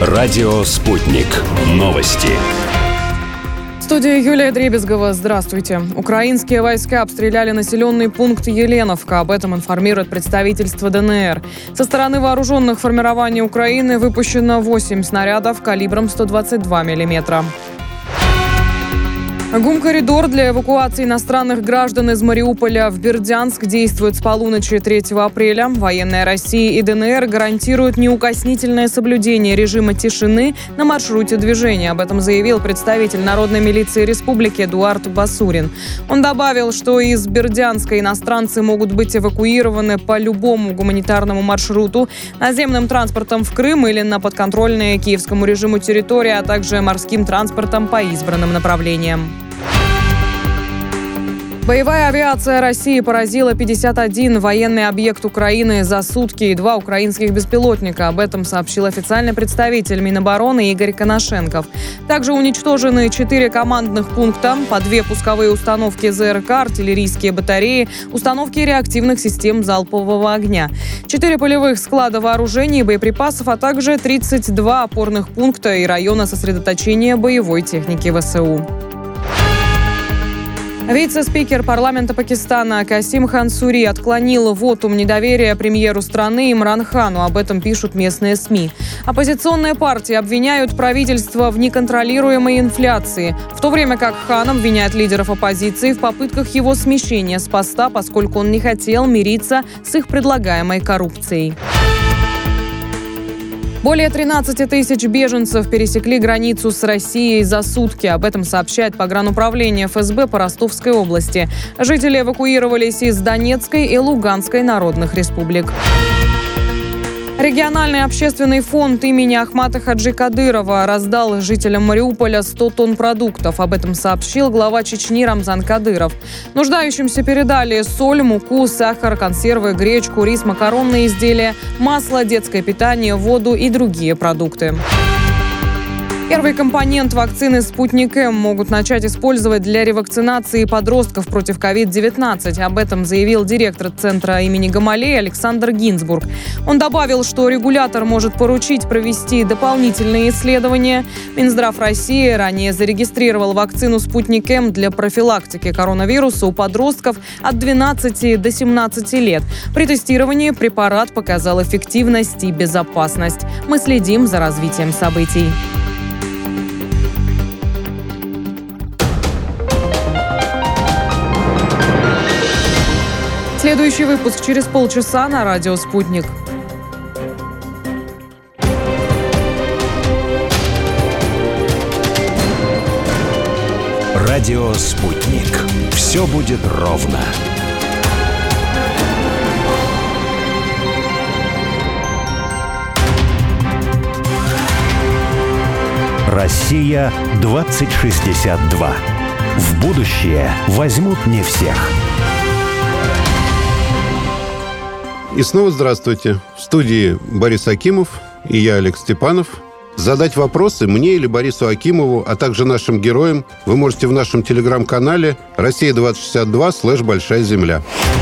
Радио «Спутник». Новости. В студии Юлия Дребезгова. Здравствуйте. Украинские войска обстреляли населенный пункт Еленовка. Об этом информирует представительство ДНР. Со стороны вооруженных формирований Украины выпущено 8 снарядов калибром 122 мм. ГУМ-коридор для эвакуации иностранных граждан из Мариуполя в Бердянск действует с полуночи 3 апреля. Военные России и ДНР гарантируют неукоснительное соблюдение режима тишины на маршруте движения. Об этом заявил представитель Народной милиции республики Эдуард Басурин. Он добавил, что из Бердянска иностранцы могут быть эвакуированы по любому гуманитарному маршруту, наземным транспортом в Крым или на подконтрольные киевскому режиму территории, а также морским транспортом по избранным направлениям. Боевая авиация России поразила 51 военный объект Украины за сутки и 2 украинских беспилотника. Об этом сообщил официальный представитель Минобороны Игорь Коношенков. Также уничтожены 4 командных пункта, по 2 пусковые установки ЗРК, артиллерийские батареи, установки реактивных систем залпового огня, 4 полевых склада вооружений и боеприпасов, а также 32 опорных пункта и района сосредоточения боевой техники ВСУ. Вице-спикер парламента Пакистана Касим Хан Сури отклонил вотум недоверия премьеру страны Имран Хану. Об этом пишут местные СМИ. Оппозиционные партии обвиняют правительство в неконтролируемой инфляции, в то время как Хан обвиняет лидеров оппозиции в попытках его смещения с поста, поскольку он не хотел мириться с их предлагаемой коррупцией. Более 13 тысяч беженцев пересекли границу с Россией за сутки. Об этом сообщает погрануправление ФСБ по Ростовской области. Жители эвакуировались из Донецкой и Луганской народных республик. Региональный общественный фонд имени Ахмата Хаджи Кадырова раздал жителям Мариуполя 100 тонн продуктов. Об этом сообщил глава Чечни Рамзан Кадыров. Нуждающимся передали соль, муку, сахар, консервы, гречку, рис, макаронные изделия, масло, детское питание, воду и другие продукты. Первый компонент вакцины «Спутник М» могут начать использовать для ревакцинации подростков против COVID-19. Об этом заявил директор Центра имени Гамалеи Александр Гинзбург. Он добавил, что регулятор может поручить провести дополнительные исследования. Минздрав России ранее зарегистрировал вакцину «Спутник М» для профилактики коронавируса у подростков от 12 до 17 лет. При тестировании препарат показал эффективность и безопасность. Мы следим за развитием событий. Следующий выпуск через полчаса на радио «Спутник». Радио «Спутник». Все будет ровно. Россия 2062. В будущее возьмут не всех. И снова здравствуйте. В студии Борис Акимов и я, Олег Степанов. Задать вопросы мне или Борису Акимову, а также нашим героям вы можете в нашем телеграм-канале «Россия-2062/Большая земля».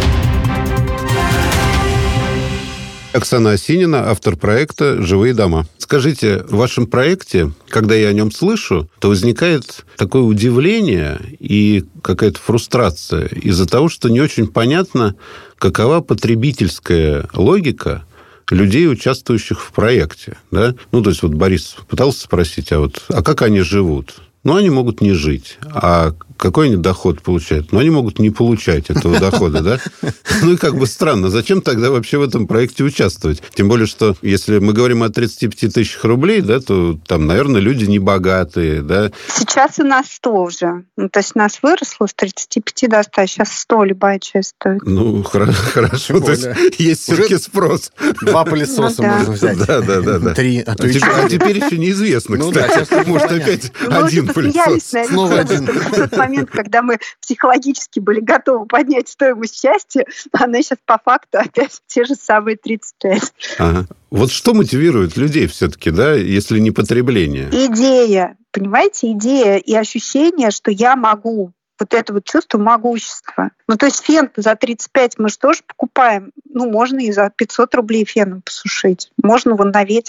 Оксана Осинина, автор проекта «Живые дома». Скажите, в вашем проекте, когда я о нем слышу, то возникает такое удивление и какая-то фрустрация из-за того, что не очень понятно, какова потребительская логика людей, участвующих в проекте. Да? То есть, Борис пытался спросить, а как они живут? Они могут не жить. А какой они доход получают? Они могут не получать этого дохода, да? И странно. Зачем тогда вообще в этом проекте участвовать? Тем более, что если мы говорим о 35 тысячах рублей, да, то там, наверное, люди небогатые, да? Сейчас у нас 100 уже. То есть у нас выросло с 35 до 100. Сейчас 100 любая часть стоит. Хорошо. То есть есть все-таки спрос. 2 пылесоса можно взять. Да. 3, а то и 4. А теперь еще неизвестно, кстати. Может, опять один пылесос. Снова один. В тот момент, когда мы психологически были готовы поднять стоимость счастья, она сейчас по факту опять те же самые 35. Ага. Что мотивирует людей все-таки, да, если не потребление? Идея, понимаете, идея и ощущение, что я могу. Это чувство могущества. То есть фен за 35 мы же тоже покупаем. Можно и за 500 рублей феном посушить. Можно на ветер